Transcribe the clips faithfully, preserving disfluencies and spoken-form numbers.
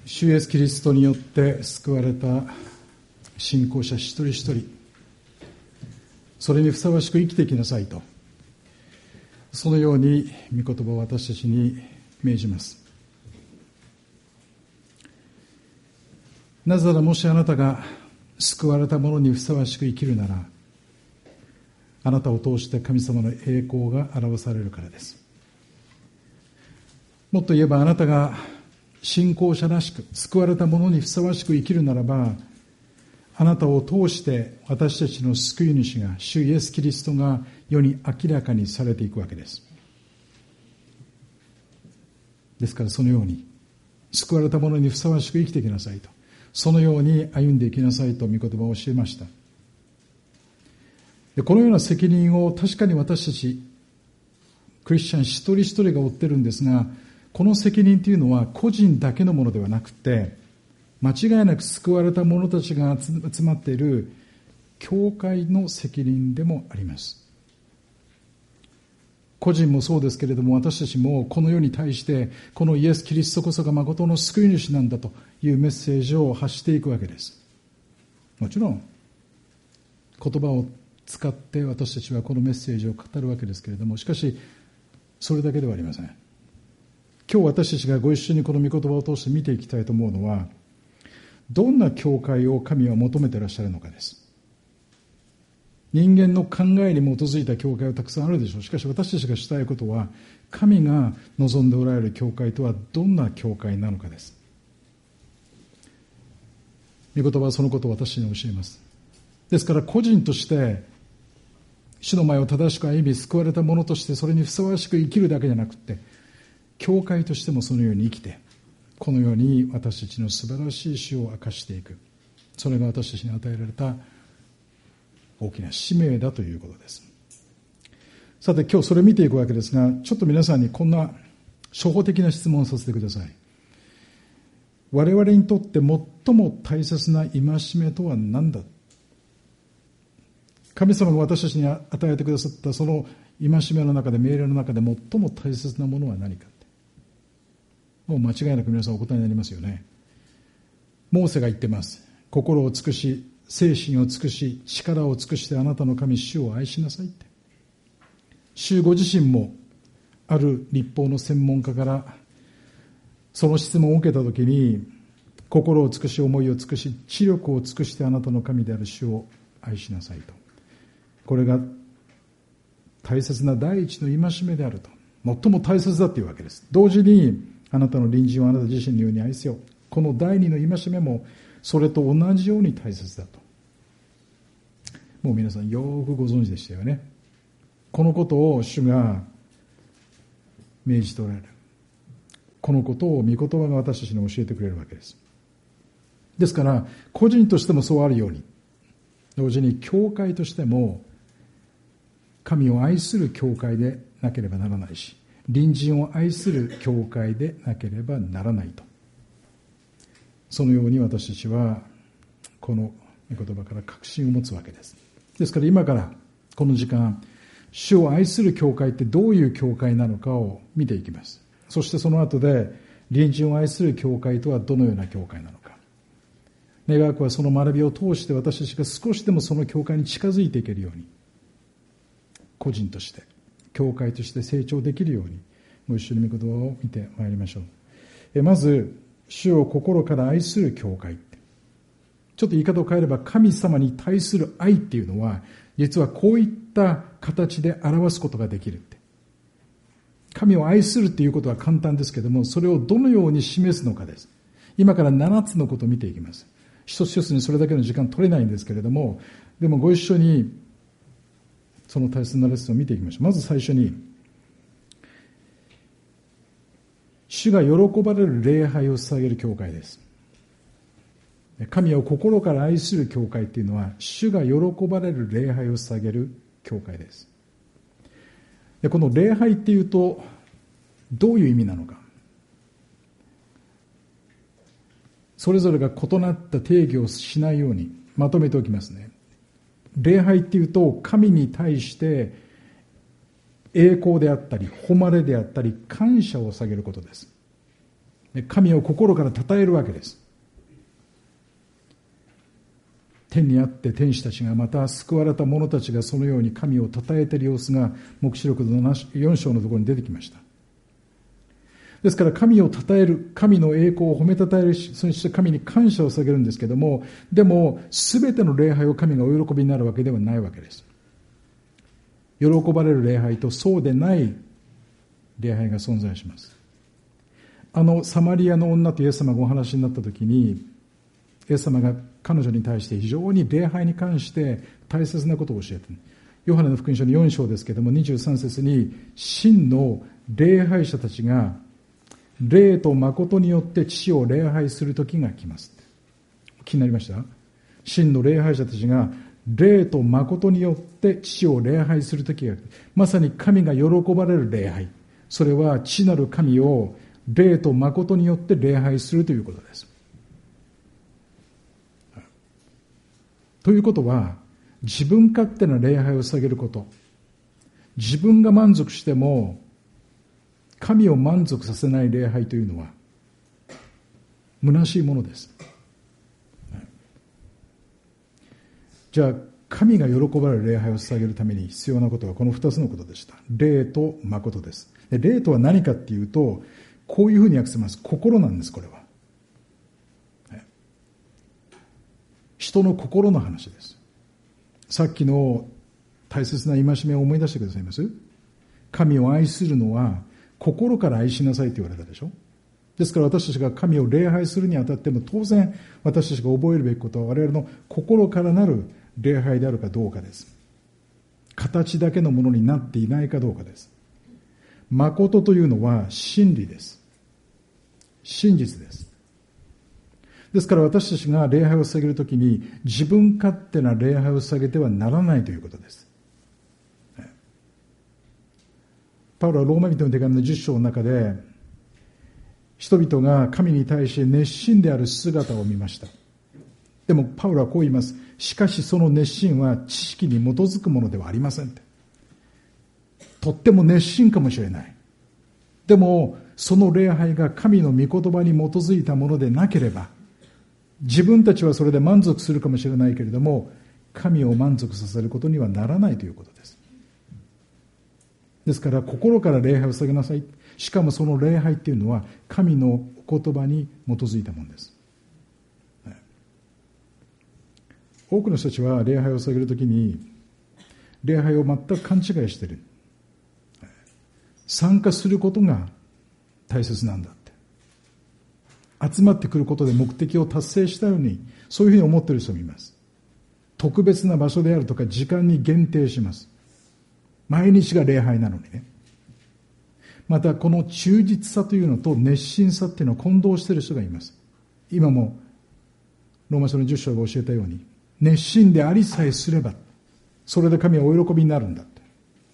主イエスキリストによって救われた信仰者一人一人、それにふさわしく生きていきなさいと、そのように御言葉を私たちに命じます。なぜなら、もしあなたが救われた者にふさわしく生きるなら、あなたを通して神様の栄光が表されるからです。もっと言えば、あなたが信仰者らしく救われた者にふさわしく生きるならば、あなたを通して私たちの救い主が、主イエスキリストが世に明らかにされていくわけです。ですから、そのように救われた者にふさわしく生きていきなさいと、そのように歩んでいきなさいと御言葉を教えました。で、このような責任を確かに私たちクリスチャン一人一人が負ってるんですが、この責任というのは個人だけのものではなくて、間違いなく救われた者たちが集まっている教会の責任でもあります。個人もそうですけれども、私たちもこの世に対してこのイエス・キリストこそが誠の救い主なんだというメッセージを発していくわけです。もちろん言葉を使って私たちはこのメッセージを語るわけですけれども、しかしそれだけではありません。今日私たちがご一緒にこの御言葉を通して見ていきたいと思うのは、どんな教会を神は求めていらっしゃるのかです。人間の考えに基づいた教会はたくさんあるでしょう。しかし私たちがしたいことは、神が望んでおられる教会とはどんな教会なのかです。御言葉はそのことを私に教えます。ですから個人として主の前を正しく歩み救われた者としてそれにふさわしく生きるだけじゃなくて、教会としてもそのように生きて、このように私たちの素晴らしい主を明かしていく、それが私たちに与えられた大きな使命だということです。さて、今日それを見ていくわけですが、ちょっと皆さんにこんな初歩的な質問をさせてください。我々にとって最も大切な戒めとは何だ。神様が私たちに与えてくださったその戒めの中で、命令の中で最も大切なものは何か。もう間違いなく皆さんお答えになりますよね。モーセが言ってます。心を尽くし、精神を尽くし、力を尽くしてあなたの神主を愛しなさいって。主ご自身もある律法の専門家からその質問を受けたときに、心を尽くし、思いを尽くし、知力を尽くしてあなたの神である主を愛しなさいと。これが大切な第一の戒めであると。最も大切だというわけです。同時に、あなたの隣人をあなた自身のように愛せよ。この第二の戒めもそれと同じように大切だと。もう皆さんよくご存知でしたよね。このことを主が命じておられる。このことを御言葉が私たちに教えてくれるわけです。ですから個人としてもそうあるように、同時に教会としても神を愛する教会でなければならないし、隣人を愛する教会でなければならないと。そのように私たちはこの御言葉から確信を持つわけです。ですから今からこの時間、主を愛する教会ってどういう教会なのかを見ていきます。そしてその後で隣人を愛する教会とはどのような教会なのか。願わくはその学びを通して私たちが少しでもその教会に近づいていけるように、個人として教会として成長できるように、ご一緒に御言葉を見てまいりましょう。まず、主を心から愛する教会。ちょっと言い方を変えれば、神様に対する愛っていうのは、実はこういった形で表すことができるって。神を愛するっていうことは簡単ですけども、それをどのように示すのかです。今からななつのことを見ていきます。一つ一つにそれだけの時間取れないんですけれども、でもご一緒にその大切なレッスンを見ていきましょう。まず最初に、主が喜ばれる礼拝を捧げる教会です。神を心から愛する教会っていうのは、主が喜ばれる礼拝を捧げる教会です。で、この礼拝っていうとどういう意味なのか、それぞれが異なった定義をしないようにまとめておきますね。礼拝っていうと、神に対して栄光であったり誉れであったり感謝を捧げることです。 神を心から称えるわけです。天にあって天使たちが、また救われた者たちがそのように神を称えている様子が黙示録のよん章のところに出てきました。ですから神を称える、神の栄光を褒めたたえる、そして神に感謝を捧げるんですけども、でも全ての礼拝を神がお喜びになるわけではないわけです。喜ばれる礼拝とそうでない礼拝が存在します。あのサマリアの女とイエス様がお話になった時に、イエス様が彼女に対して非常に礼拝に関して大切なことを教えている。ヨハネの福音書のよん章ですけれども、にじゅうさん節に、真の礼拝者たちが霊と誠によって父を礼拝する時が来ます。気になりました？真の礼拝者たちが霊と誠によって父を礼拝する時が来る。まさに神が喜ばれる礼拝。それは父なる神を霊と誠によって礼拝するということです。ということは、自分勝手な礼拝を捧げること、自分が満足しても神を満足させない礼拝というのは虚しいものです。じゃあ神が喜ばれる礼拝を捧げるために必要なことはこの二つのことでした。霊と誠です。で、霊とは何かっていうと、こういうふうに訳せます。心なんです、これは。人の心の話です。さっきの大切な戒めを思い出してくださいます？神を愛するのは心から愛しなさいと言われたでしょ。ですから私たちが神を礼拝するにあたっても、当然私たちが覚えるべきことは我々の心からなる礼拝であるかどうかです。形だけのものになっていないかどうかです。誠というのは真理です。真実です。ですから私たちが礼拝を捧げるときに、自分勝手な礼拝を捧げてはならないということです。パウロはローマ人の手紙のじゅっ章の中で、人々が神に対して熱心である姿を見ました。でもパウロはこう言います。しかしその熱心は知識に基づくものではありませんって。とっても熱心かもしれない。でもその礼拝が神の御言葉に基づいたものでなければ、自分たちはそれで満足するかもしれないけれども、神を満足させることにはならないということです。ですから心から礼拝を捧げなさい。しかもその礼拝っていうのは神の言葉に基づいたものです。多くの人たちは礼拝を捧げるときに礼拝を全く勘違いしている。参加することが大切なんだって、集まってくることで目的を達成したように、そういうふうに思っている人もいます。特別な場所であるとか時間に限定します。毎日が礼拝なのにね。またこの忠実さというのと熱心さっていうのを混同している人がいます。今もローマ書のじゅっ章が教えたように、熱心でありさえすればそれで神はお喜びになるんだって。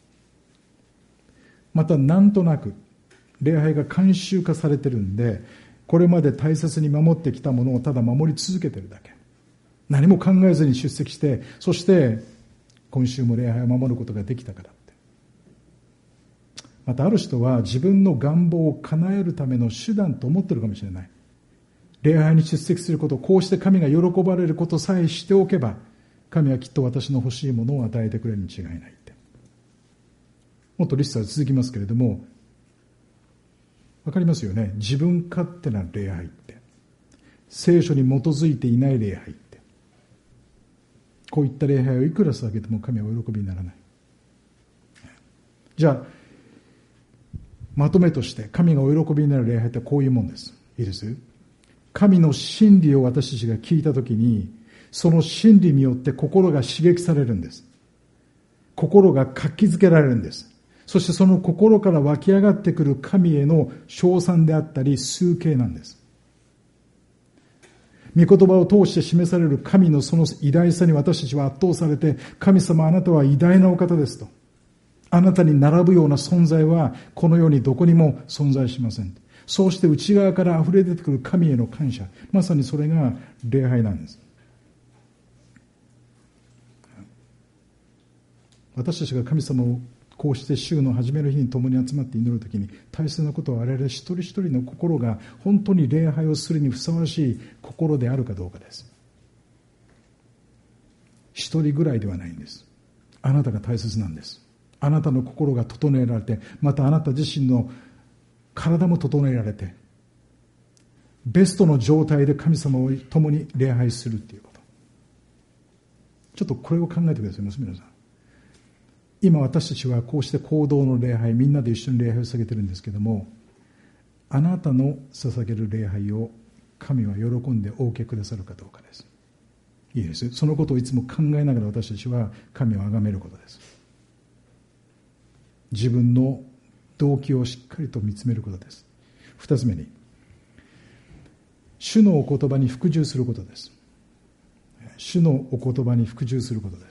またなんとなく礼拝が慣習化されてるんで、これまで大切に守ってきたものをただ守り続けてるだけ。何も考えずに出席して、そして今週も礼拝を守ることができたからって。またある人は自分の願望を叶えるための手段と思ってるかもしれない。礼拝に出席すること、こうして神が喜ばれることさえしておけば、神はきっと私の欲しいものを与えてくれるに違いないって。もっとリストは続きますけれども、わかりますよね。自分勝手な礼拝って、聖書に基づいていない礼拝って、こういった礼拝をいくら捧げても神はお喜びにならない。じゃあまとめとして神がお喜びになる礼拝ってこういうもんです。いいです？神の真理を私たちが聞いたときに、その真理によって心が刺激されるんです。心が活気づけられるんです。そしてその心から湧き上がってくる神への称賛であったり崇敬なんです。御言葉を通して示される神のその偉大さに私たちは圧倒されて、神様あなたは偉大なお方ですと。あなたに並ぶような存在はこの世にどこにも存在しません。そうして内側から溢れ出てくる神への感謝、まさにそれが礼拝なんです。私たちが神様をこうして週の初めの日に共に集まって祈るときに大切なことは、我々一人一人の心が本当に礼拝をするにふさわしい心であるかどうかです。一人ぐらいではないんです。あなたが大切なんです。あなたの心が整えられて、またあなた自身の体も整えられて、ベストの状態で神様を共に礼拝するということ。ちょっとこれを考えてくださいます、皆さん。今私たちはこうして行動の礼拝、みんなで一緒に礼拝を捧げてるんですけども、あなたの捧げる礼拝を神は喜んでお受けくださるかどうかです。いいです。そのことをいつも考えながら私たちは神を崇めることです。自分の動機をしっかりと見つめることです。二つ目に、主のお言葉に服従することです。主のお言葉に服従することです。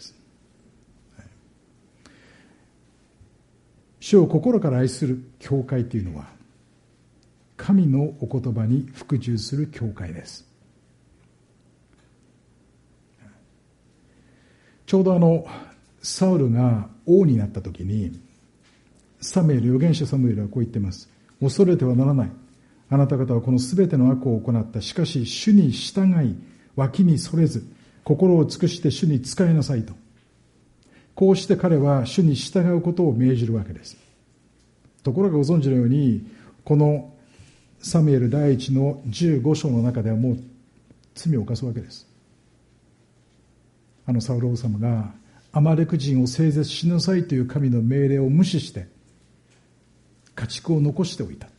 主を心から愛する教会というのは、神のお言葉に服従する教会です。ちょうどあのサウルが王になった時に、サムエル、預言者サムエルはこう言っています。恐れてはならない。あなた方はこのすべての悪を行った。しかし主に従い、脇にそれず、心を尽くして主に仕えなさいと。こうして彼は主に従うことを命じるわけです。ところがご存知のように、このサムエル第一のじゅうご章の中ではもう罪を犯すわけです。あのサウル王様がアマレク人を征絶しなさいという神の命令を無視して家畜を残しておいた。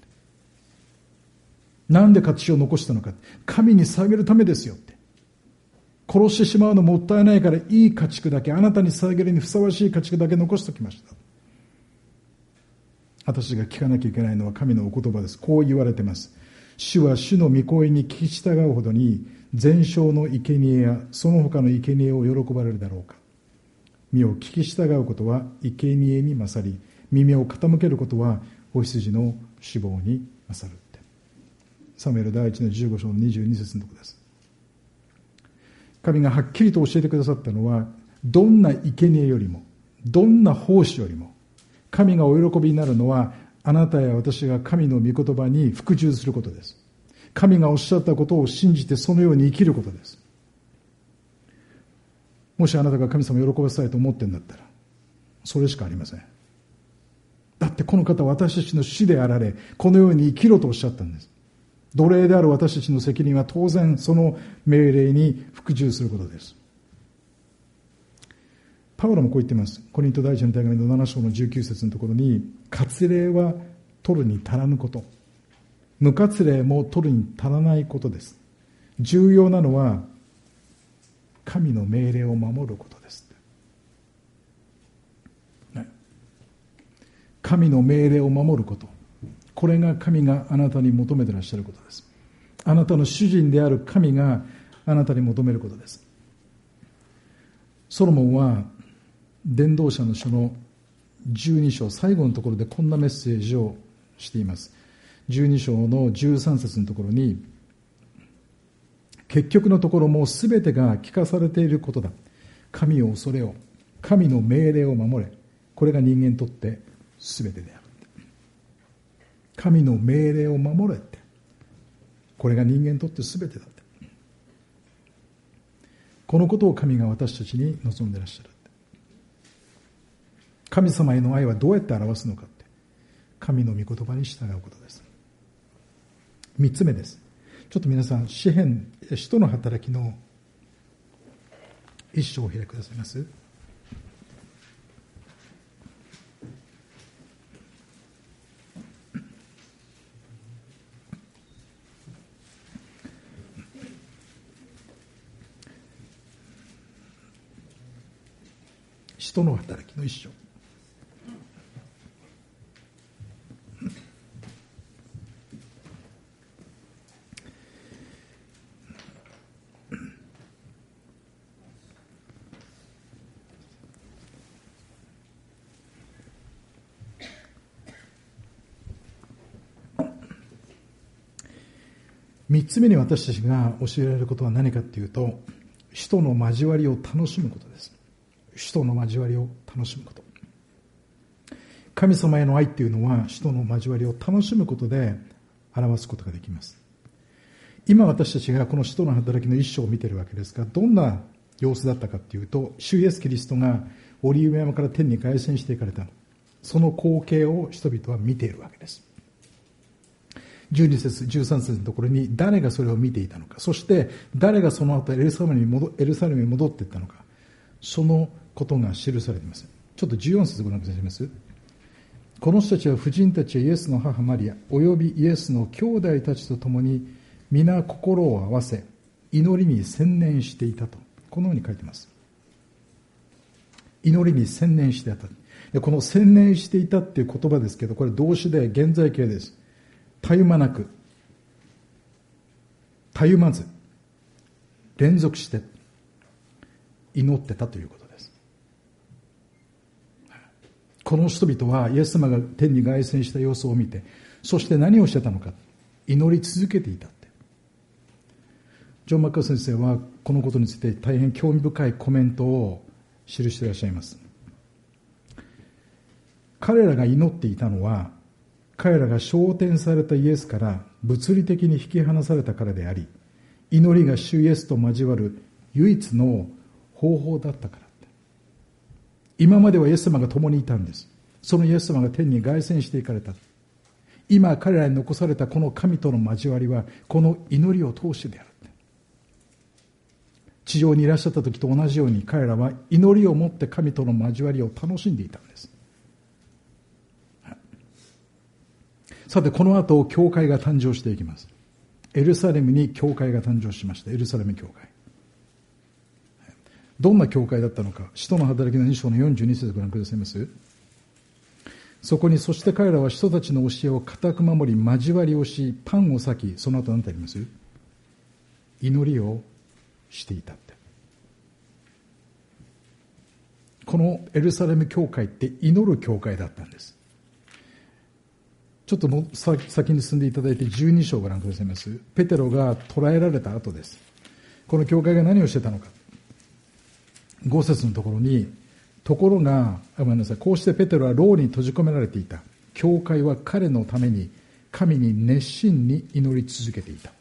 なんで家畜を残したのか。神に捧げるためですよって。殺してしまうのもったいないから、いい家畜だけ、あなたに捧げるにふさわしい家畜だけ残しておきました。私が聞かなきゃいけないのは神のお言葉です。こう言われています。主は主の御声に聞き従うほどに、全焼の生贄やその他の生贄を喜ばれるだろうか。身を聞き従うことは生贄に勝り、耳を傾けることは子羊の脂肪に勝るって。サムエル第一のじゅうご章のにじゅうに節のところです。神がはっきりと教えてくださったのは、どんな生贄よりも、どんな奉仕よりも、神がお喜びになるのは、あなたや私が神の御言葉に服従することです。神がおっしゃったことを信じてそのように生きることです。もしあなたが神様を喜ばせたいと思ってるんだったら、それしかありません。だってこの方は私たちの主であられ、このように生きろとおっしゃったんです。奴隷である私たちの責任は当然その命令に服従することです。パウロもこう言っています。コリント第一の手紙のなな章のじゅうきゅう節のところに、割礼は取るに足らぬこと、無割礼も取るに足らないことです。重要なのは神の命令を守ることです。神の命令を守ること、これが神があなたに求めていらっしゃることです。あなたの主人である神があなたに求めることです。ソロモンは伝道者の書のじゅうに章最後のところでこんなメッセージをしています。じゅうに章のじゅうさん節のところに、結局のところもうすべてが聞かされていることだ。神を恐れよ。神の命令を守れ。これが人間にとってすべてである。神の命令を守れって。これが人間にとってすべてだって。このことを神が私たちに望んでいらっしゃる。神様への愛はどうやって表すのかって。神の御言葉に従うことです。三つ目です。ちょっと皆さん、詩編、使徒の働きの一章を開いてくださいます。使徒の働きの一章。三つ目に私たちが教えられることは何かというと、使徒の交わりを楽しむことです。使徒の交わりを楽しむこと。 神様への愛っていうのは使徒の交わりを楽しむことで表すことができます。今私たちがこの使徒の働きの一章を見ているわけですが、どんな様子だったかっていうと、主イエスキリストがオリーブ山から天に凱旋していかれた、その光景を人々は見ているわけです。じゅうに節じゅうさん節のところに誰がそれを見ていたのか、そして誰がその後エルサレムに戻エルサレムに戻っていったのか、そのことが記されています。ちょっとじゅうよん節ご覧くださいます。この人たちは婦人たちやイエスの母マリアおよびイエスの兄弟たちと共に皆心を合わせ祈りに専念していたと、このように書いています。祈りに専念していた。でこの専念していたっていう言葉ですけど、これ動詞で現在形です。たゆまなく、たゆまず、連続して祈ってたということです。この人々はイエス様が天に凱旋した様子を見て、そして何をしてたのか、祈り続けていたって。ジョン・マッカー先生はこのことについて大変興味深いコメントを記していらっしゃいます。彼らが祈っていたのは、彼らが昇天されたイエスから物理的に引き離されたからであり、祈りが主イエスと交わる唯一の方法だったから。今まではイエス様が共にいたんです。そのイエス様が天に凱旋していかれた。今彼らに残されたこの神との交わりはこの祈りを通してである。地上にいらっしゃった時と同じように彼らは祈りをもって神との交わりを楽しんでいたんです。さてこの後教会が誕生していきます。エルサレムに教会が誕生しました。エルサレム教会、どんな教会だったのか、使徒の働きのに章のよんじゅうに節ご覧くださいます。そこにそして彼らは人たちの教えを固く守り交わりをしパンを裂き、その後何てあります？祈りをしていたって。このエルサレム教会って祈る教会だったんです。ちょっとも先に進んでいただいてじゅうに章をご覧くださいます。ペテロが捕らえられた後です。この教会が何をしてたのか、ご節のところに、ところがごめんなさい、こうしてペテロは牢に閉じ込められていた。教会は彼のために神に熱心に祈り続けていた。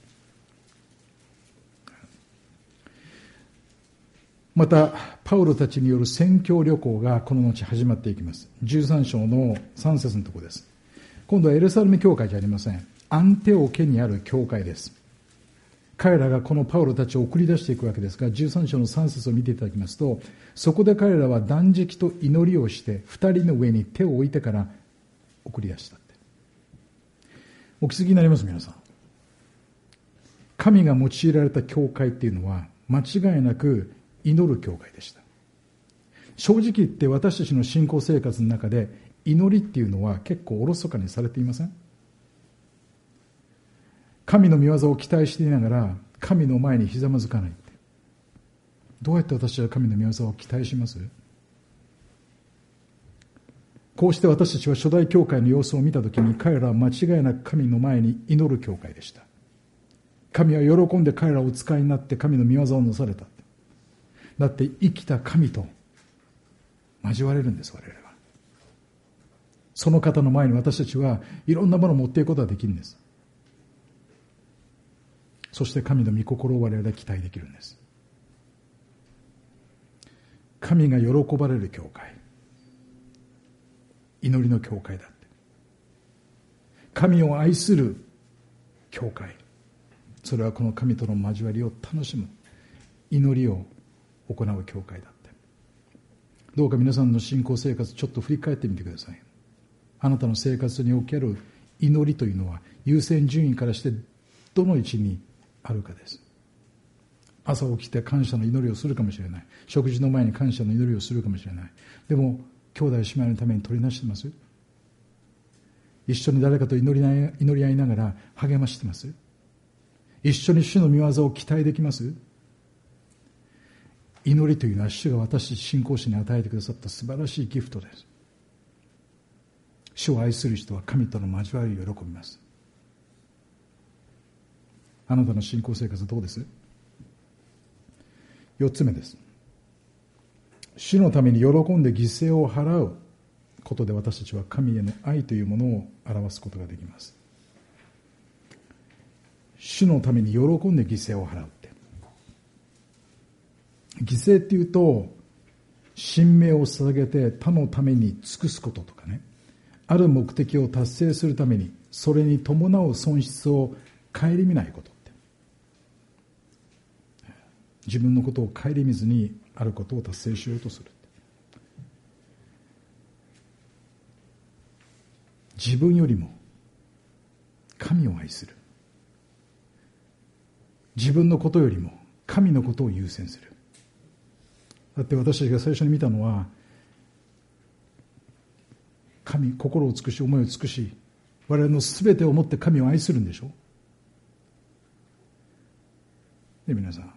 またパウロたちによる宣教旅行がこの後始まっていきます。じゅうさん章のさん節のところです。今度はエルサレム教会じゃありません。アンテオケにある教会です。彼らがこのパウロたちを送り出していくわけですが、じゅうさん章のさん節を見ていただきますと、そこで彼らは断食と祈りをして二人の上に手を置いてから送り出したって。お気づきになります皆さん。神が用いられた教会っていうのは間違いなく祈る教会でした。正直言って私たちの信仰生活の中で祈りっていうのは結構おろそかにされていません？神の御業を期待していながら神の前にひざまずかない。どうやって私は神の御業を期待します？こうして私たちは初代教会の様子を見たときに、彼らは間違いなく神の前に祈る教会でした。神は喜んで彼らをお使いになって神の御業をなされた。だって生きた神と交われるんです、我々は。その方の前に私たちはいろんなものを持っていくことができるんです。そして神の御心を我々は期待できるんです。神が喜ばれる教会、祈りの教会だって。神を愛する教会、それはこの神との交わりを楽しむ祈りを行う教会だって。どうか皆さんの信仰生活ちょっと振り返ってみてください。あなたの生活における祈りというのは優先順位からしてどの位置にあるかです。朝起きて感謝の祈りをするかもしれない。食事の前に感謝の祈りをするかもしれない。でも兄弟姉妹のために取りなしてます？一緒に誰かと祈りな祈り合いながら励ましてます？一緒に主の御業を期待できます？祈りというのは主が私信仰者に与えてくださった素晴らしいギフトです。主を愛する人は神との交わりを喜びます。あなたの信仰生活どうです？四つ目です。主のために喜んで犠牲を払うことで私たちは神への愛というものを表すことができます。主のために喜んで犠牲を払うって。犠牲っていうと、神命を捧げて他のために尽くすこととかね、ある目的を達成するためにそれに伴う損失を顧みないことって。自分のことを顧みずにあることを達成しようとする。自分よりも神を愛する。自分のことよりも神のことを優先する。だって私たちが最初に見たのは、神、心を尽くし思いを尽くし我々の全てをもって神を愛するんでしょ。で、皆さん、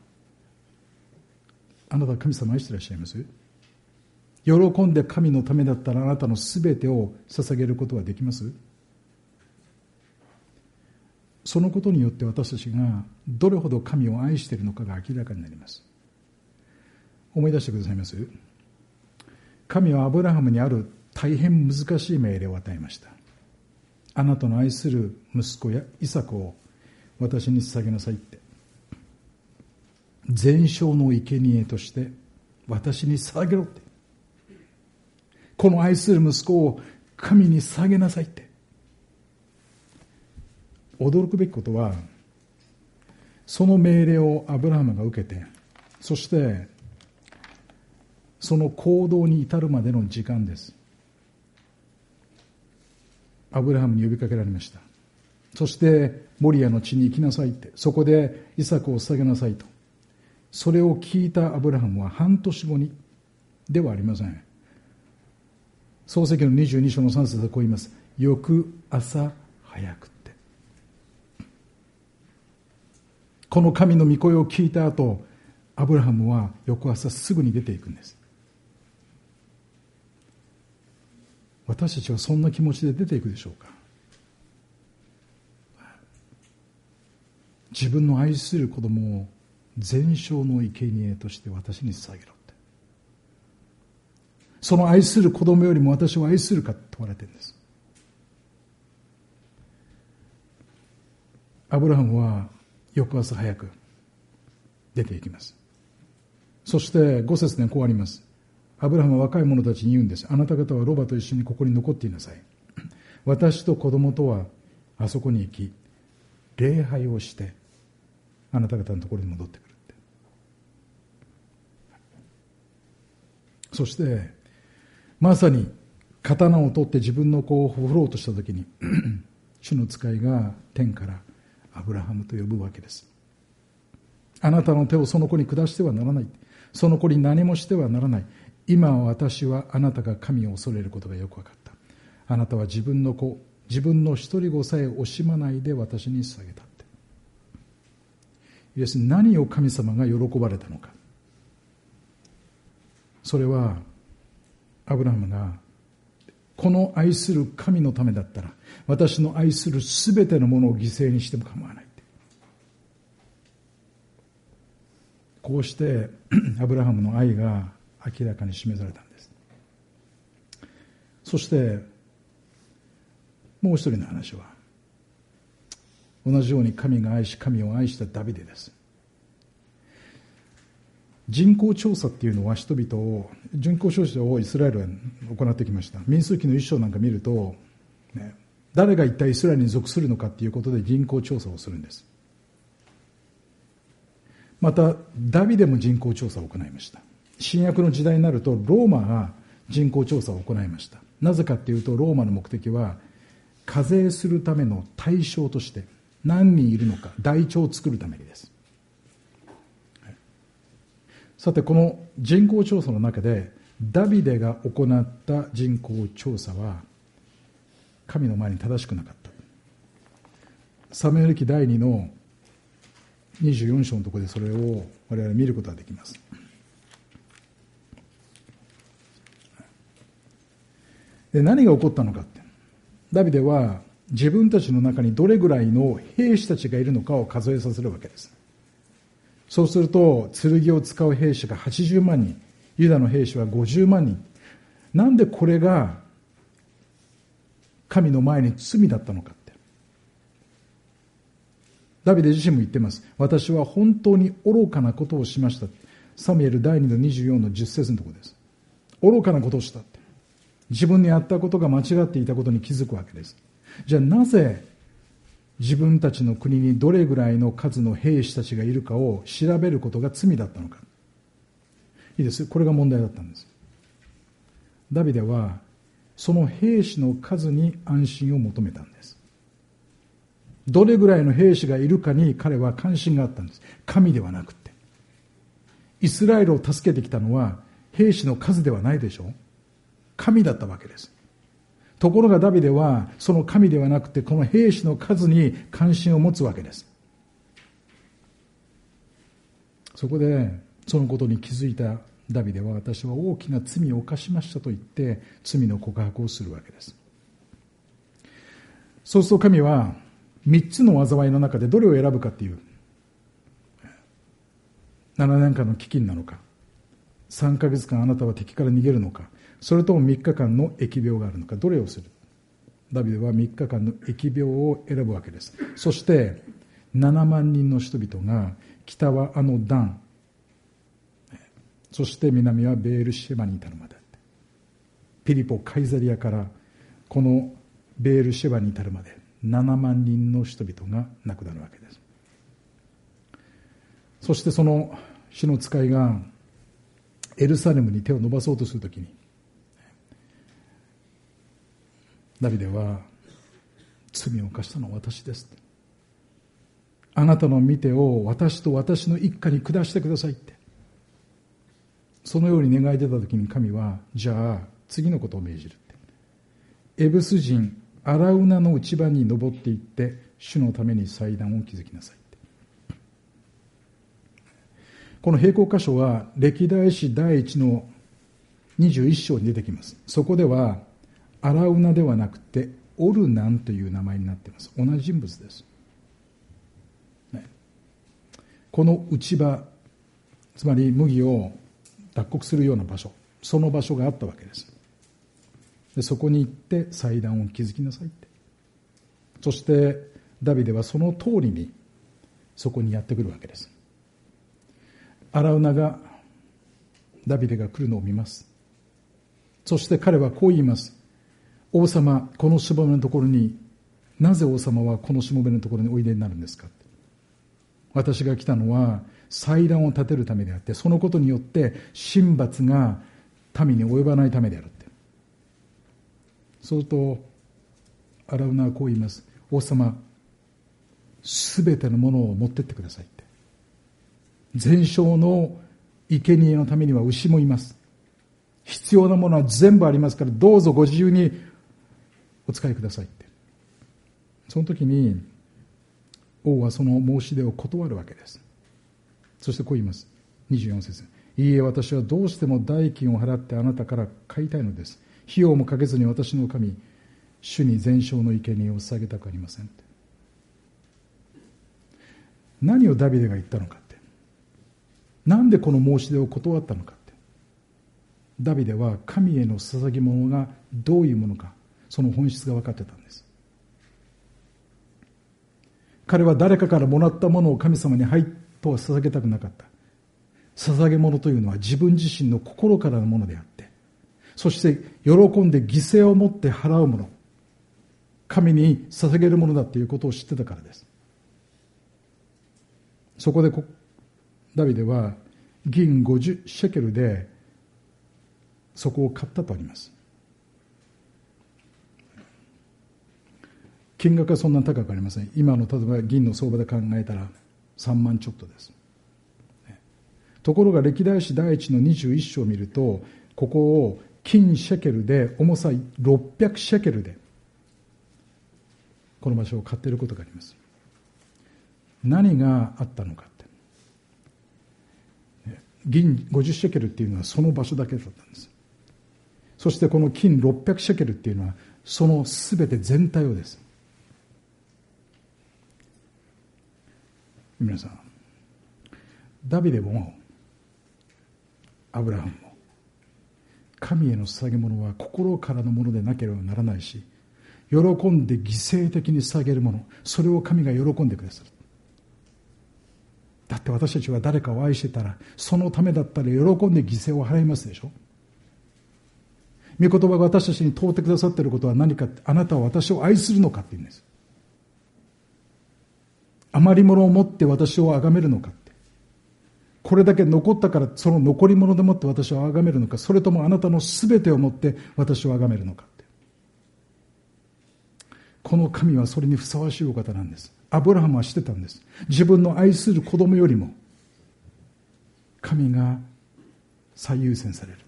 あなたは神様を愛していらっしゃいます？喜んで神のためだったらあなたの全てを捧げることはできます？そのことによって私たちがどれほど神を愛しているのかが明らかになります。思い出してくださいます？神はアブラハムにある大変難しい命令を与えました。あなたの愛する息子やイサクを私に捧げなさいって。全焼の生贄として私に捧げろって。この愛する息子を神に捧げなさいって。驚くべきことは、その命令をアブラハムが受けて、そしてその行動に至るまでの時間です。アブラハムに呼びかけられました。そしてモリアの地に行きなさいって、そこでイサクを捧げなさいと。それを聞いたアブラハムは半年後にではありません。創世記のにじゅうに章のさん節でこう言います。翌朝早くって。この神の御声を聞いた後、アブラハムは翌朝すぐに出ていくんです。私たちはそんな気持ちで出ていくでしょうか。自分の愛する子供を全焼の生贄として私に捧げろって。その愛する子供よりも私を愛するかと問われているんです。アブラハムは翌朝早く出ていきます。そしてご節でこうあります。アブラハムは若い者たちに言うんです。あなた方はロバと一緒にここに残っていなさい。私と子供とはあそこに行き礼拝をしてあなた方のところに戻ってくるって。そしてまさに刀を取って自分の子を振ろうとしたときに主の使いが天からアブラハムと呼ぶわけです。あなたの手をその子に下してはならない。その子に何もしてはならない。今私はあなたが神を恐れることがよく分かった。あなたは自分の子、自分の一人子さえ惜しまないで私に捧げたって。イエス、何を神様が喜ばれたのか。それはアブラハムがこの愛する神のためだったら私の愛するすべてのものを犠牲にしても構わないって。こうしてアブラハムの愛が明らかに示されたんです。そしてもう一人の話は同じように神が愛し神を愛したダビデです。人口調査っていうのは人々を人口調査をイスラエルは行ってきました。民数記の一章なんか見ると、ね、誰が一体イスラエルに属するのかっていうことで人口調査をするんです。またダビデも人口調査を行いました。新約の時代になるとローマが人口調査を行いました。なぜかっていうとローマの目的は課税するための対象として何人いるのか台帳を作るためにです。さてこの人口調査の中でダビデが行った人口調査は神の前に正しくなかった。サムエル記第にのにじゅうよん章のところでそれを我々見ることができます。で何が起こったのかって、ダビデは自分たちの中にどれぐらいの兵士たちがいるのかを数えさせるわけです。そうすると剣を使う兵士がはちじゅうまんにん、ユダの兵士はごじゅうまんにん、 なんでこれが神の前に罪だったのかって。ダビデ自身も言ってます。私は本当に愚かなことをしました。サムエルだいにのにじゅうよんのじゅっ節のところです。愚かなことをしたって。自分にやったことが間違っていたことに気づくわけです。じゃあなぜ自分たちの国にどれぐらいの数の兵士たちがいるかを調べることが罪だったのか。いいです。これが問題だったんです。ダビデはその兵士の数に安心を求めたんです。どれぐらいの兵士がいるかに彼は関心があったんです。神ではなくて。イスラエルを助けてきたのは兵士の数ではないでしょう。神だったわけです。ところがダビデはその神ではなくてこの兵士の数に関心を持つわけです。そこでそのことに気づいたダビデは、私は大きな罪を犯しましたと言って罪の告白をするわけです。そうすると神は三つの災いの中でどれを選ぶかっていう、ななねんかんの飢饉なのか、さんかげつかんあなたは敵から逃げるのか、それともみっかかんの疫病があるのか、どれをする。ダビデはみっかかんの疫病を選ぶわけです。そしてななまんにんの人々が、北はあのダン、そして南はベールシェバに至るまで、ピリポカイザリアからこのベールシェバに至るまでななまんにんの人々が亡くなるわけです。そしてその主の使いがエルサレムに手を伸ばそうとするときに、ダビデは、罪を犯したのは私です。あなたの御手を私と私の一家に下してくださいって。そのように願い出たときに神は、じゃあ次のことを命じるって。エブス人アラウナの内場に登っていって主のために祭壇を築きなさいって。この並行箇所は歴代史第一のにじゅういっ章に出てきます。そこではアラウナではなくてオルナンという名前になっています。同じ人物です、ね、この内場、つまり麦を脱穀するような場所、その場所があったわけです。でそこに行って祭壇を築きなさいって。そしてダビデはその通りにそこにやってくるわけです。アラウナがダビデが来るのを見ます。そして彼はこう言います。王様、このしもべのところに、なぜ王様はこのしもべのところにおいでになるんですか。私が来たのは祭壇を建てるためであって、そのことによって神罰が民に及ばないためであるって。そうするとアラウナはこう言います。王様、すべてのものを持ってってくださいって。全焼の生贄のためには牛もいます。必要なものは全部ありますから、どうぞご自由にお使いくださいって。その時に王はその申し出を断るわけです。そしてこう言います。にじゅうよん節。いいえ、私はどうしても代金を払ってあなたから買いたいのです。費用もかけずに私の神主に全焼の生贄を捧げたくありませんって。何をダビデが言ったのかって、なんでこの申し出を断ったのかって、ダビデは神への捧げ物がどういうものか、その本質が分かってたんです。彼は誰かからもらったものを神様にはいとは捧げたくなかった。捧げ物というのは自分自身の心からのものであって、そして喜んで犠牲を持って払うもの、神に捧げるものだということを知ってたからです。そこでダビデは銀ごじゅうシェケルでそこを買ったとあります。金額はそんな高くありません。今の例えば銀の相場で考えたらさんまんちょっとです。ところが歴代史第一のにじゅういっ章を見ると、ここを金シェケルで重さろっぴゃくシェケルでこの場所を買っていることがあります。何があったのかって、銀ごじゅうシェケルっていうのはその場所だけだったんです。そしてこの金ろっぴゃくシェケルっていうのはそのすべて全体をです。皆さん、ダビデもアブラハムも神への捧げ物は心からのものでなければならないし、喜んで犠牲的に捧げるもの、それを神が喜んでくださる。だって私たちは誰かを愛してたら、そのためだったら喜んで犠牲を払いますでしょ。御言葉が私たちに問うてくださっていることは何かって、あなたは私を愛するのかって言うんです。余り物を持って私を崇めるのかって、これだけ残ったからその残り物でもって私を崇めるのか、それともあなたのすべてをもって私を崇めるのかって。この神はそれにふさわしいお方なんです。アブラハムはしてたんです。自分の愛する子供よりも神が最優先されるって。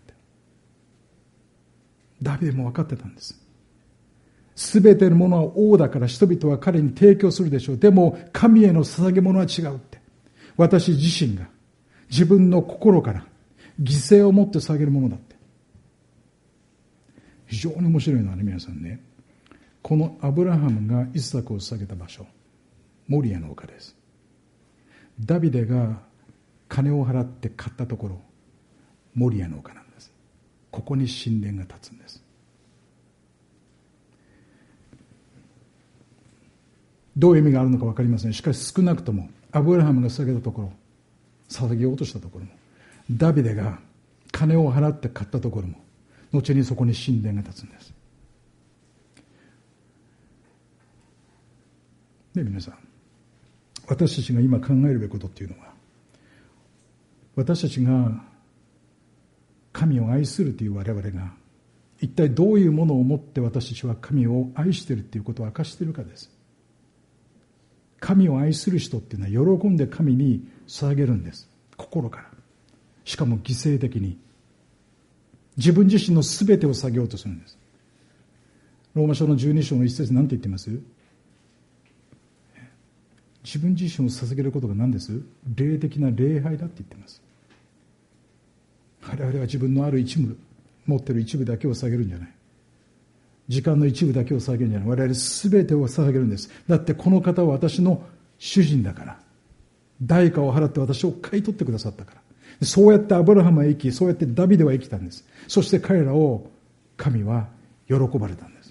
ダビデも分かってたんです。すべてのものは王だから人々は彼に提供するでしょう。でも神への捧げ物は違うって。私自身が自分の心から犠牲を持って捧げるものだって。非常に面白いのはね、皆さんね、このアブラハムがイサクを捧げた場所、モリアの丘です。ダビデが金を払って買ったところ、モリアの丘なんです。ここに神殿が立つんです。どういう意味があるのか分かりません。しかし少なくともアブラハムが捧げたところ、捧げようとしたところも、ダビデが金を払って買ったところも、後にそこに神殿が立つんです。で、皆さん、私たちが今考えるべきことっていうのは、私たちが神を愛するという我々が一体どういうものを持って私たちは神を愛しているということを明かしているかです。神を愛する人っていうのは喜んで神に捧げるんです。心から。しかも犠牲的に。自分自身の全てを捧げようとするんです。ローマ書のじゅうに章の一節何て言ってます？自分自身を捧げることが何です？霊的な礼拝だって言ってます。我々は自分のある一部、持っている一部だけを捧げるんじゃない。時間の一部だけを捧げるんじゃない。我々全てを捧げるんです。だってこの方は私の主人だから。代価を払って私を買い取ってくださったから。そうやってアブラハムは生き、そうやってダビデは生きたんです。そして彼らを神は喜ばれたんです。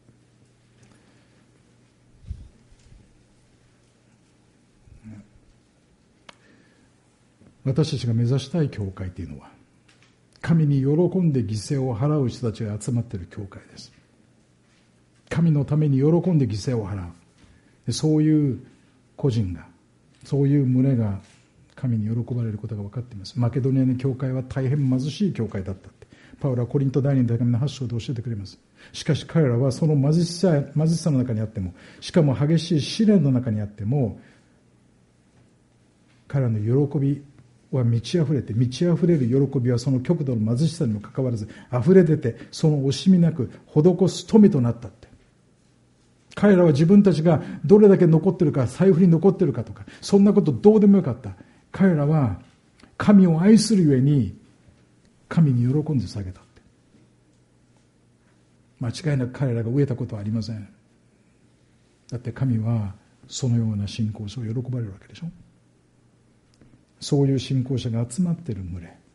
私たちが目指したい教会というのは、神に喜んで犠牲を払う人たちが集まっている教会です。神のために喜んで犠牲を払う。そういう個人が、そういう群れが神に喜ばれることが分かっています。マケドニアの教会は大変貧しい教会だったって、パウロはコリント第二の手紙のはち章で教えてくれます。しかし彼らはその貧しさ、貧しさの中にあっても、しかも激しい試練の中にあっても、彼らの喜びは満ち溢れて、満ち溢れる喜びはその極度の貧しさにもかかわらず溢れ出て、その惜しみなく施す富となったって。彼らは自分たちがどれだけ残ってるか、財布に残ってるかとか、そんなことどうでもよかった。彼らは神を愛するゆえに神に喜んで捧げたって。間違いなく彼らが飢えたことはありません。だって神はそのような信仰者を喜ばれるわけでしょ。そういう信仰者が集まっている群れ、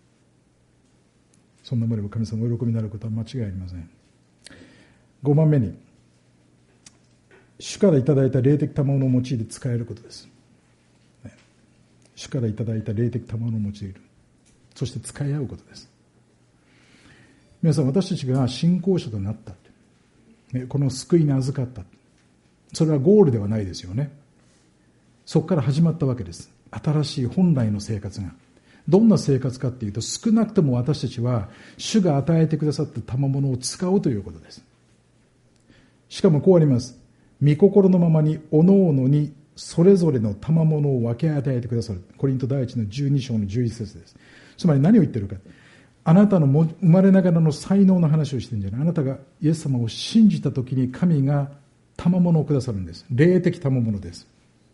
そんな群れは神様のお喜びになることは間違いありません。ごばんめに、主からいただいた霊的賜物を用いて使えることです。主からいただいた霊的賜物を用いる、そして使い合うことです。皆さん、私たちが信仰者となった、この救いに預かった、それはゴールではないですよね。そこから始まったわけです。新しい本来の生活が。どんな生活かっていうと、少なくとも私たちは主が与えてくださった賜物を使うということです。しかもこうあります。御心のままにおのおのにそれぞれの賜物を分け与えてくださる。コリント第一のじゅうに章のじゅういち節です。つまり何を言ってるか。あなたの生まれながらの才能の話をしてるんじゃない。あなたがイエス様を信じたときに神が賜物をくださるんです。霊的賜物です。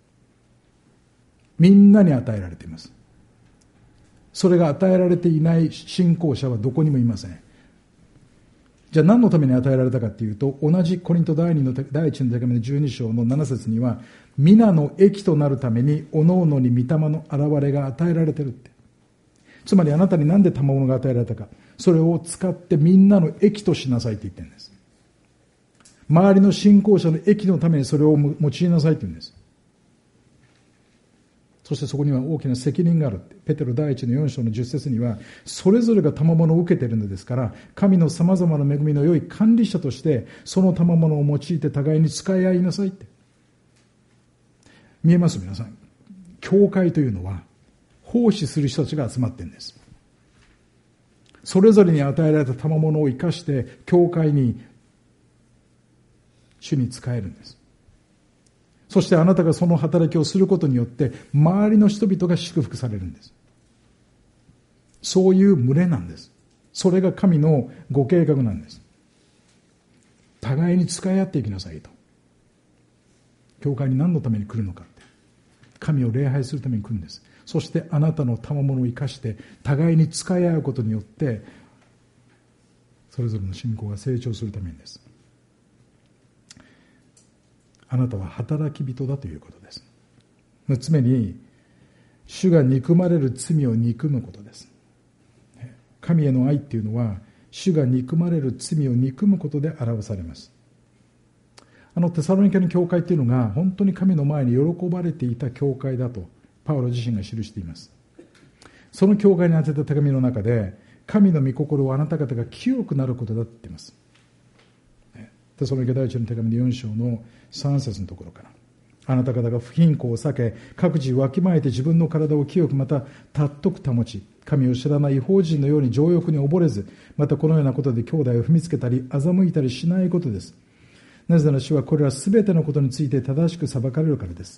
みんなに与えられています。それが与えられていない信仰者はどこにもいません。じゃあ何のために与えられたかというと、同じコリント第二の第一の手紙のじゅうに章のなな節には、皆の益となるためにおのおのに御霊の現れが与えられているって。つまりあなたに何で賜物が与えられたか。 それを使ってみんなの益としなさいって言ってるんです。周りの信仰者の益のためにそれを用いなさいって言うんです。そしてそこには大きな責任がある。ペテロ第一のよん章のじゅっ節には、それぞれが賜物を受けているのですから、神の様々な恵みの良い管理者として、その賜物を用いて互いに使い合いなさいって。見えます皆さん。教会というのは、奉仕する人たちが集まっているんです。それぞれに与えられた賜物を生かして、教会に、主に仕えるんです。そしてあなたがその働きをすることによって周りの人々が祝福されるんです。そういう群れなんです。それが神のご計画なんです。互いに使い合っていきなさいと。教会に何のために来るのかって。神を礼拝するために来るんです。そしてあなたの賜物を生かして互いに使い合うことによってそれぞれの信仰が成長するためにです。あなたは働き人だということです。むつ目に、主が憎まれる罪を憎むことです。神への愛っていうのは、主が憎まれる罪を憎むことで表されます。あのテサロニケの教会っていうのが、本当に神の前に喜ばれていた教会だと、パウロ自身が記しています。その教会に宛てた手紙の中で、神の御心をあなた方が清くなることだって言っています。テサロニケ第一の手紙のよん章のさん節のところから、あなた方が不貧困を避け各自わきまえて自分の体を清くまた尊く保ち、神を知らない異邦人のように情欲に溺れず、またこのようなことで兄弟を踏みつけたり欺いたりしないことです。なぜなら主はこれらすべてのことについて正しく裁かれるからです。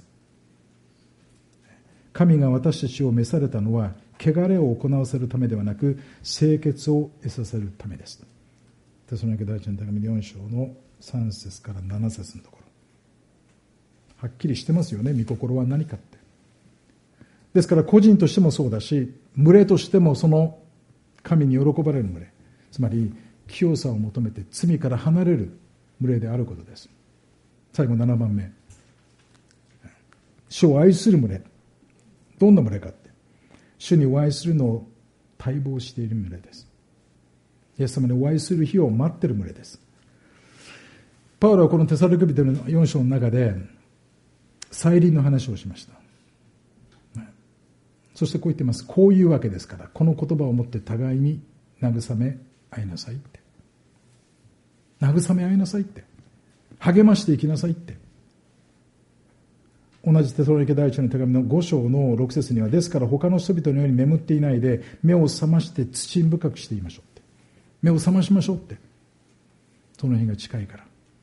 神が私たちを召されたのは汚れを行わせるためではなく清潔を得させるためです。テサロニケ第一の手紙よん章のさん節からなな節のところ、はっきりしてますよね。御心は何かって。ですから個人としてもそうだし、群れとしてもその神に喜ばれる群れ、つまり清さを求めて罪から離れる群れであることです。最後ななばんめ、主を愛する群れ。どんな群れかって、主にお会いするのを待望している群れです。イエス様にお会いする日を待っている群れです。パウロはこのテサロニケ人のよん章の中で再臨の話をしました。そしてこう言っています。こういうわけですから、この言葉をもって互いに慰め合いなさいって。慰め合いなさいって。励ましていきなさいって。同じテサロニケ第一の手紙のご章のろく節には、ですから他の人々のように眠っていないで、目を覚まして慎深くしていましょうって。目を覚ましましょうって。その日が近いから。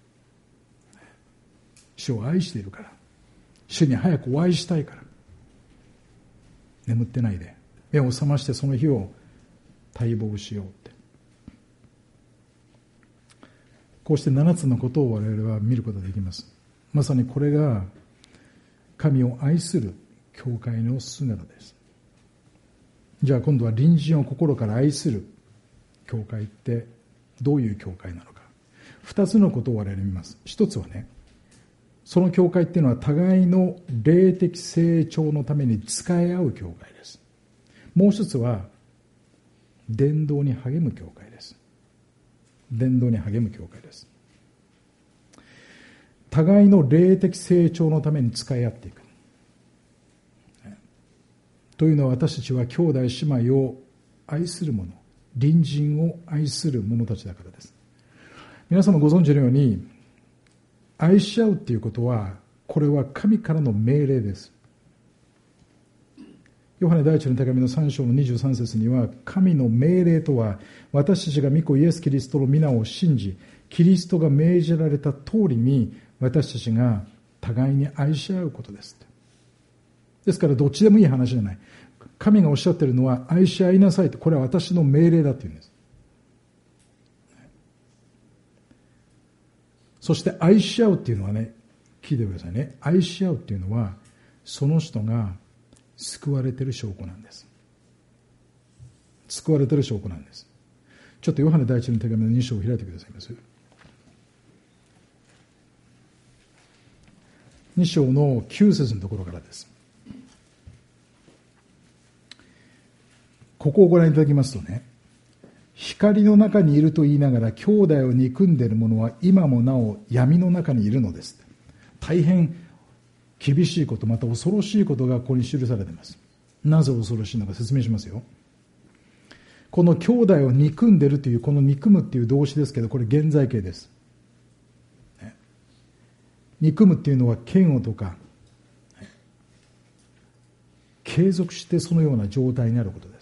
主を愛しているから。主に早くお会いしたいから。眠ってないで、目を覚ましてその日を待望しようって。こうして七つのことを我々は見ることができます。まさにこれが神を愛する教会の姿です。じゃあ今度は隣人を心から愛する教会ってどういう教会なのか。二つのことを我々見ます。一つはね、その教会っていうのは互いの霊的成長のために使い合う教会です。もう一つは伝道に励む教会です。伝道に励む教会です。互いの霊的成長のために使い合っていく。というのは、私たちは兄弟姉妹を愛する者、隣人を愛する者たちだからです。皆様ご存知のように、愛し合うっていうことは、これは神からの命令です。ヨハネ第一の手紙のさん章のにじゅうさん節には、神の命令とは、私たちが御子イエス・キリストの皆を信じ、キリストが命じられた通りに、私たちが互いに愛し合うことです。ですから、どっちでもいい話じゃない。神がおっしゃっているのは、愛し合いなさいと、これは私の命令だというんです。そして愛し合うっていうのはね、聞いてくださいね。愛し合うっていうのは、その人が救われている証拠なんです。救われている証拠なんです。ちょっとヨハネ第一の手紙のに章を開いてくださいます。に章のきゅう節のところからです。ここをご覧いただきますとね、 光の中にいると言いながら兄弟を憎んでいる者は今もなお闇の中にいるのです。大変厳しいこと、また恐ろしいことがここに記されています。なぜ恐ろしいのか説明しますよ。この兄弟を憎んでいるという、この憎むっていう動詞ですけど、これ現在形です。憎むっていうのは嫌悪とか継続してそのような状態になることです。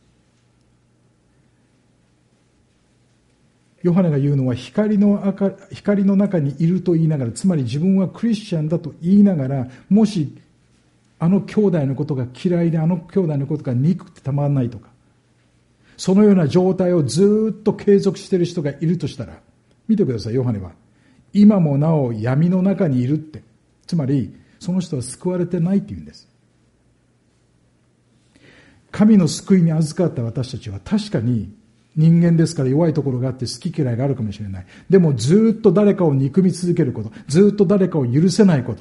ヨハネが言うのは光の明か光の中にいると言いながら、つまり自分はクリスチャンだと言いながら、もしあの兄弟のことが嫌いで、あの兄弟のことが憎くてたまらないとか、そのような状態をずっと継続している人がいるとしたら、見てください。ヨハネは今もなお闇の中にいるって、つまりその人は救われてないって言うんです。神の救いに預かった私たちは確かに人間ですから弱いところがあって好き嫌いがあるかもしれない。でもずっと誰かを憎み続けること、ずっと誰かを許せないこと、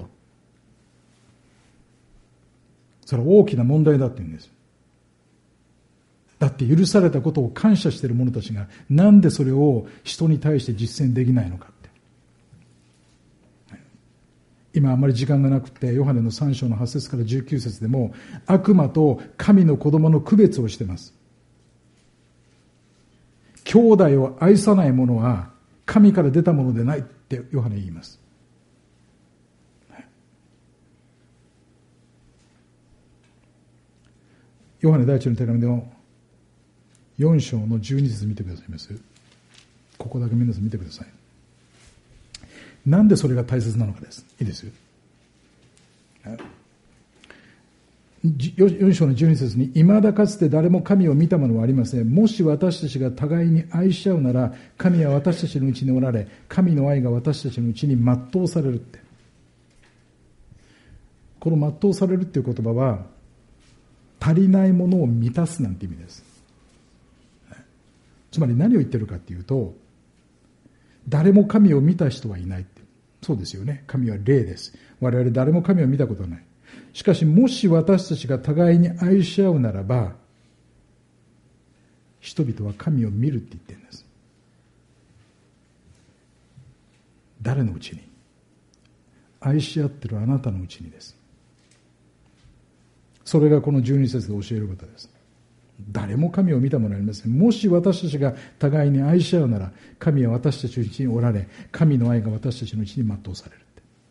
それは大きな問題だって言うんです。だって許されたことを感謝している者たちがなんでそれを人に対して実践できないのかって。今あまり時間がなくて、ヨハネのさん章のはち節からじゅうきゅう節でも悪魔と神の子供の区別をしています。兄弟を愛さない者は神から出たものでないってヨハネ言います。ヨハネ第一の手紙のよん章のじゅうに節見てくださいます。ここだけ皆さん見てください。なんでそれが大切なのかです。いいですよ。よん章のじゅうに節に、未だかつて誰も神を見たものはありません。もし私たちが互いに愛し合うなら、神は私たちのうちにおられ、神の愛が私たちのうちに全うされるって。この全うされるっていう言葉は、足りないものを満たすなんて意味です。つまり何を言ってるかっていうと、誰も神を見た人はいないって。そうですよね。神は霊です。我々誰も神を見たことはない。しかしもし私たちが互いに愛し合うならば、人々は神を見るって言ってるんです。誰のうちに？愛し合ってるあなたのうちにです。それがこのじゅうに節で教えることです。誰も神を見たものはありません。もし私たちが互いに愛し合うなら、神は私たちのうちにおられ、神の愛が私たちのうちに全うされる。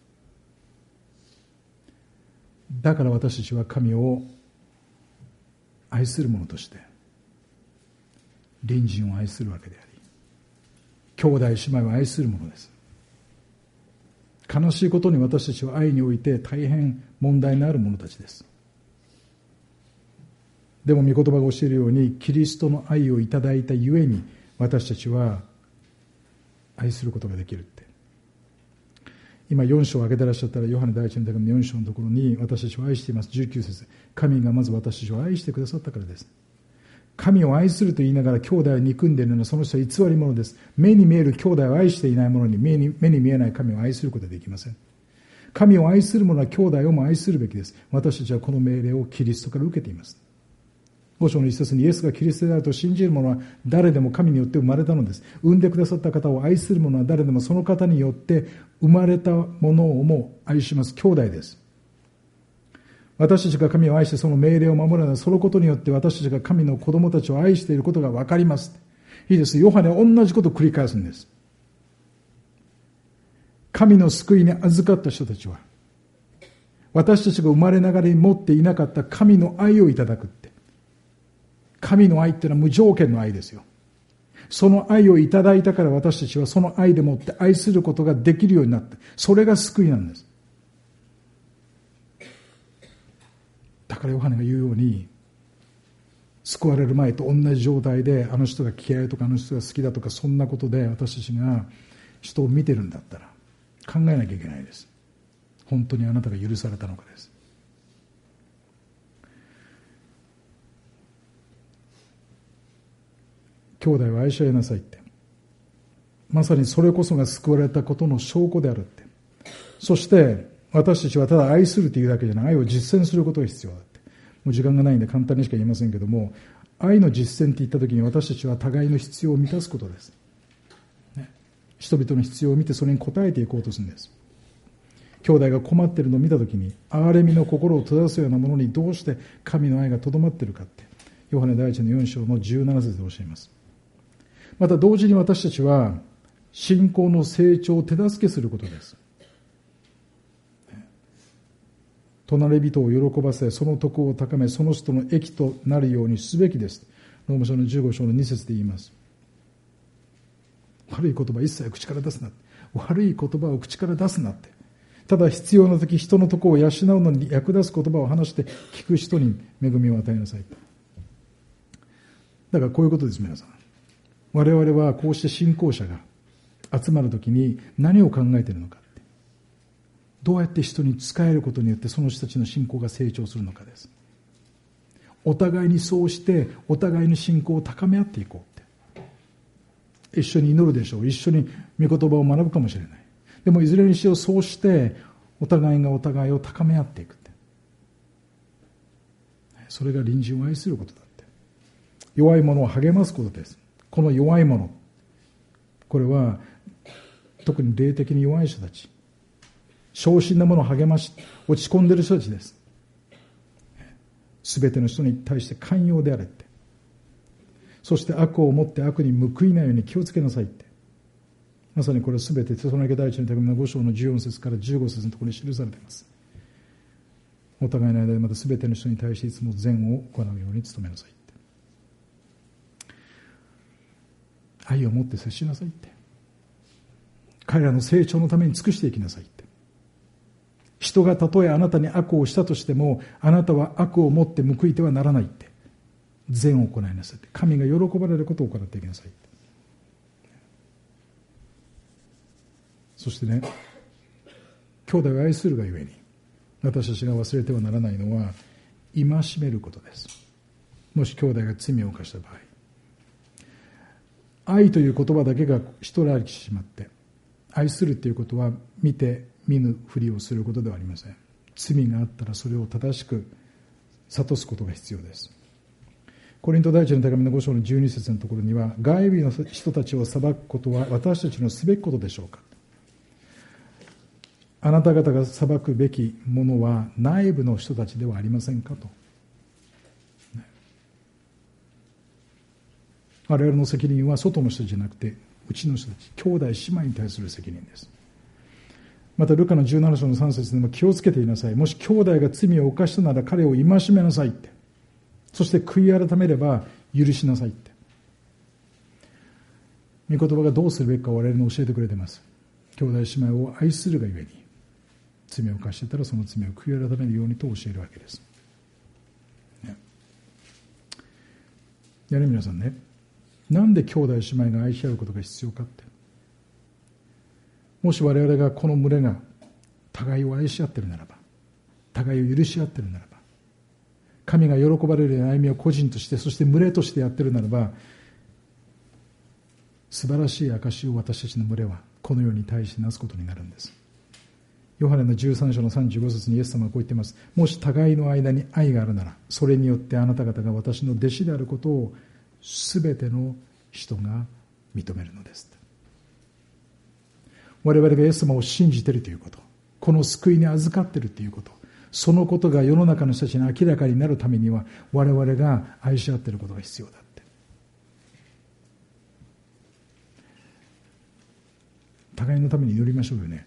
だから私たちは神を愛する者として隣人を愛するわけであり、兄弟姉妹を愛する者です。悲しいことに私たちは愛において大変問題のある者たちです。でも御言葉が教えるように、キリストの愛をいただいたゆえに私たちは愛することができるって。今よん章を挙げてらっしゃったら、ヨハネ第一の手紙のよん章のところに、私たちを愛しています。じゅうきゅう節。神がまず私たちを愛してくださったからです。神を愛すると言いながら兄弟を憎んでいるのは、その人は偽り者です。目に見える兄弟を愛していない者に目に、目に見えない神を愛することはできません。神を愛する者は兄弟をも愛するべきです。私たちはこの命令をキリストから受けています。ご章の一節に、イエスがキリストであると信じる者は誰でも神によって生まれたのです。産んでくださった方を愛する者は誰でもその方によって生まれたものをも愛します。兄弟です。私たちが神を愛してその命令を守るのは、そのことによって私たちが神の子供たちを愛していることが分かります。いいです。ヨハネは同じことを繰り返すんです。神の救いに預かった人たちは、私たちが生まれながらに持っていなかった神の愛をいただくって。神の愛っていうのは無条件の愛ですよ。その愛をいただいたから、私たちはその愛でもって愛することができるようになって、それが救いなんです。だからヨハネが言うように、救われる前と同じ状態で、あの人が嫌いとかあの人が好きだとか、そんなことで私たちが人を見てるんだったら考えなきゃいけないです。本当にあなたが許されたのかです。兄弟を愛し合いなさいって、まさにそれこそが救われたことの証拠であるって。そして私たちはただ愛するというだけじゃない、愛を実践することが必要だって。もう時間がないんで簡単にしか言いませんけども、 愛の実践って言ったときに、私たちは互いの必要を満たすことです、ね、人々の必要を見てそれに応えていこうとするんです。兄弟が困っているのを見たときに、憐れみの心を閉ざすようなものにどうして神の愛がとどまっているかって、ヨハネ第一のよん章のじゅうなな節で教えます。また同時に私たちは信仰の成長を手助けすることです。隣人を喜ばせ、その徳を高め、その人の益となるようにすべきです。ローマ書のじゅうご章のに節で言います。悪い言葉一切口から出すな。悪い言葉を口から出すなって。ただ必要な時、人の徳を養うのに役立つ言葉を話して聞く人に恵みを与えなさい。だからこういうことです、皆さん。我々はこうして信仰者が集まるときに何を考えているのか。どうやって人に仕えることによってその人たちの信仰が成長するのかです。お互いにそうしてお互いの信仰を高め合っていこうって。一緒に祈るでしょう。一緒に御言葉を学ぶかもしれない。でもいずれにしろそうしてお互いがお互いを高め合っていくって。それが隣人を愛することだって。弱い者を励ますことです。この弱い者、これは特に霊的に弱い人たち、小心なものを励まし、落ち込んでいる人たちです。すべての人に対して寛容であれって。そして悪をもって悪に報いないように気をつけなさいって。まさにこれすべてテサロニケ第一の手紙のご章のじゅうよん節からじゅうご節のところに記されています。お互いの間でまたすべての人に対していつも善を行うように努めなさいって。愛を持って接しなさいって。彼らの成長のために尽くしていきなさいって。人がたとえあなたに悪をしたとしても、あなたは悪をもって報いてはならないって。善を行いなさいって。神が喜ばれることを行っていきなさいって。そしてね、兄弟を愛するがゆえに、私たちが忘れてはならないのは、戒めることです。もし兄弟が罪を犯した場合。愛という言葉だけが一人歩きしてしまって、愛するということは見て、見ぬふりをすることではありません。罪があったらそれを正しく諭すことが必要です。コリント第一の手紙のご章のじゅうに節のところには、外部の人たちを裁くことは私たちのすべきことでしょうか。あなた方が裁くべきものは内部の人たちではありませんかと。我々の責任は外の人じゃなくて、うちの人たち、兄弟姉妹に対する責任です。またルカのじゅうなな章のさん節でも気をつけていなさい。もし兄弟が罪を犯したなら彼を戒めなさいって。そして悔い改めれば許しなさいって。御言葉がどうするべきかを我々に教えてくれています。兄弟姉妹を愛するがゆえに、罪を犯していたらその罪を悔い改めるようにと教えるわけです。ね、やはり皆さんね、なんで兄弟姉妹が愛し合うことが必要かって。もし我々がこの群れが互いを愛し合っているならば、互いを許し合っているならば、神が喜ばれる歩みを個人として、そして群れとしてやっているならば、素晴らしい証を私たちの群れはこのように対してなすことになるんです。ヨハネのじゅうさん章のさんじゅうご節にイエス様はこう言っています。もし互いの間に愛があるなら、それによってあなた方が私の弟子であることをすべての人が認めるのです。我々がイエス様を信じているということ、この救いに預かっているということ、そのことが世の中の人たちに明らかになるためには、我々が愛し合っていることが必要だって。互いのために祈りましょうよね。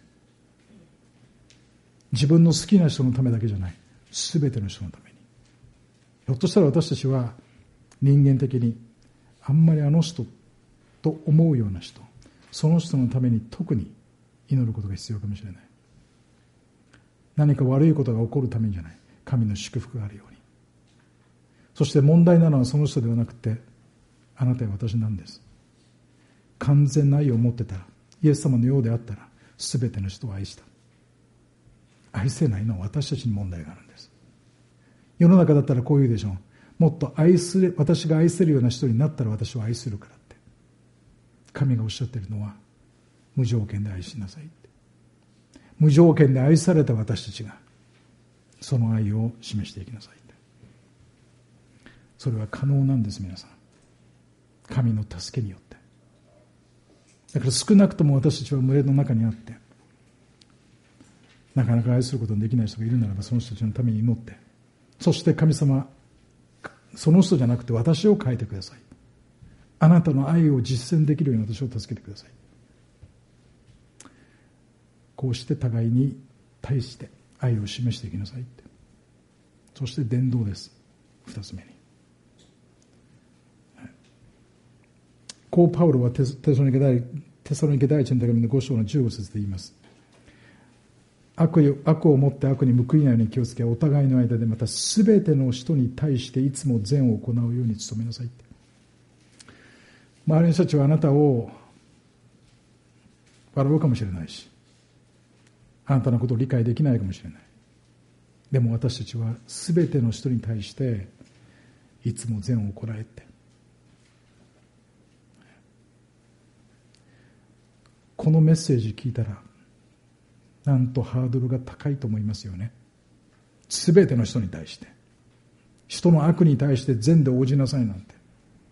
自分の好きな人のためだけじゃない、すべての人のために。ひょっとしたら私たちは人間的にあんまりあの人と思うような人、その人のために特に祈ることが必要かもしれない。何か悪いことが起こるためにじゃない、神の祝福があるように。そして問題なのはその人ではなくて、あなたや私なんです。完全な愛を持ってたら、イエス様のようであったら、すべての人を愛した。愛せないのは私たちに問題があるんです。世の中だったらこう言うでしょう。もっと愛する、私が愛せるような人になったら私を愛するからって。神がおっしゃっているのは、無条件で愛しなさいって。無条件で愛された私たちがその愛を示していきなさいって。 それは可能なんです。皆さん、神の助けによって。だから少なくとも私たちは群れの中にあって、なかなか愛することのできない人がいるならば、その人たちのために祈って、そして神様、その人じゃなくて私を変えてください。あなたの愛を実践できるように私を助けてください。こうして互いに対して愛を示していきなさいって。そして伝道です。二つ目に、こうパウロはテサロニケ第テサロニケ第一の手紙のご章のじゅうご節で言います。悪, 悪をもって悪に報いないように気をつけ、お互いの間でまた全ての人に対していつも善を行うように努めなさいって。周りの人たちはあなたを笑うかもしれないし、あなたのことを理解できないかもしれない。でも私たちは全ての人に対していつも善を行えって。このメッセージ聞いたら、なんとハードルが高いと思いますよね。すべての人に対して、人の悪に対して善で応じなさいなんて。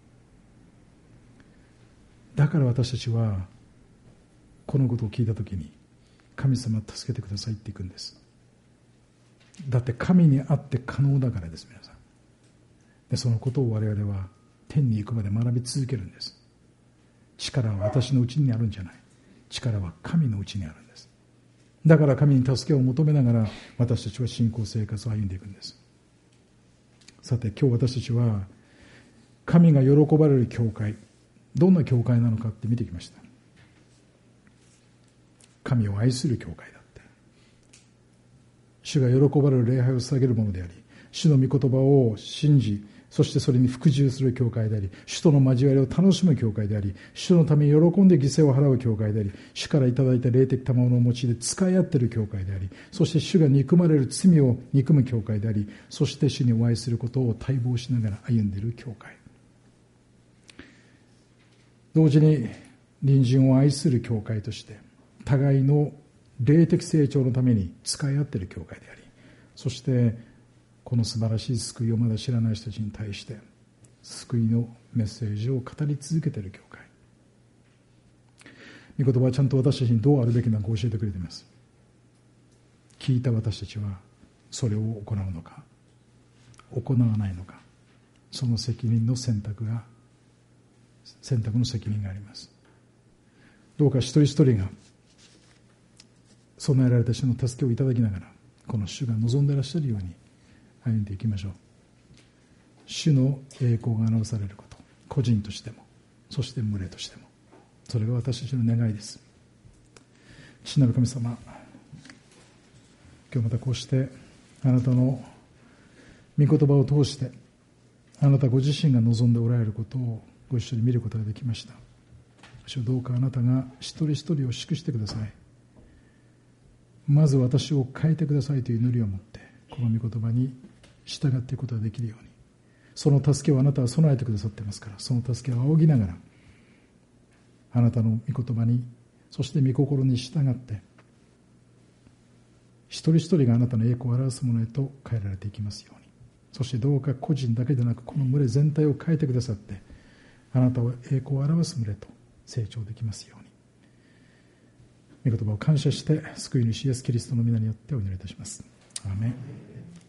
だから私たちはこのことを聞いたときに、神様助けてくださいっていくんです。だって神にあって可能だからです。皆さんで、そのことを我々は天に行くまで学び続けるんです。力は私のうちにあるんじゃない、力は神のうちにあるんです。だから神に助けを求めながら私たちは信仰生活を歩んでいくんです。さて今日私たちは神が喜ばれる教会、どんな教会なのかって見てきました。神を愛する教会だって、主が喜ばれる礼拝を捧げるものであり、主の御言葉を信じ、そしてそれに服従する教会であり、主との交わりを楽しむ教会であり、主のために喜んで犠牲を払う教会であり、主からいただいた霊的賜物を用いて使い合っている教会であり、そして主が憎まれる罪を憎む教会であり、そして主にお会いすることを待望しながら歩んでいる教会、同時に隣人を愛する教会として互いの霊的成長のために使い合っている教会であり、そしてこの素晴らしい救いをまだ知らない人たちに対して救いのメッセージを語り続けている教会。御言葉はちゃんと私たちにどうあるべきなのか教えてくれています。聞いた私たちはそれを行うのか行わないのか、その責任の選択が選択の責任があります。どうか一人一人が備えられた主の助けをいただきながら、この主が望んでいらっしゃるように歩んでいきましょう。主の栄光が表されること、個人としてもそして群れとしても、それが私たちの願いです。父なる神様、今日またこうしてあなたの御言葉を通してあなたご自身が望んでおられることをご一緒に見ることができました。主、どうかあなたが一人一人を祝してください。まず私を変えてくださいという祈りを持ってこの御言葉に従っていくことができるように、その助けをあなたは備えてくださってますから、その助けを仰ぎながらあなたの御言葉に、そして御心に従って一人一人があなたの栄光を表すものへと変えられていきますように、そしてどうか個人だけでなくこの群れ全体を変えてくださって、あなたを栄光を表す群れと成長できますように、御言葉を感謝して救い主イエスキリストの皆によってお祈りいたします。アーメン。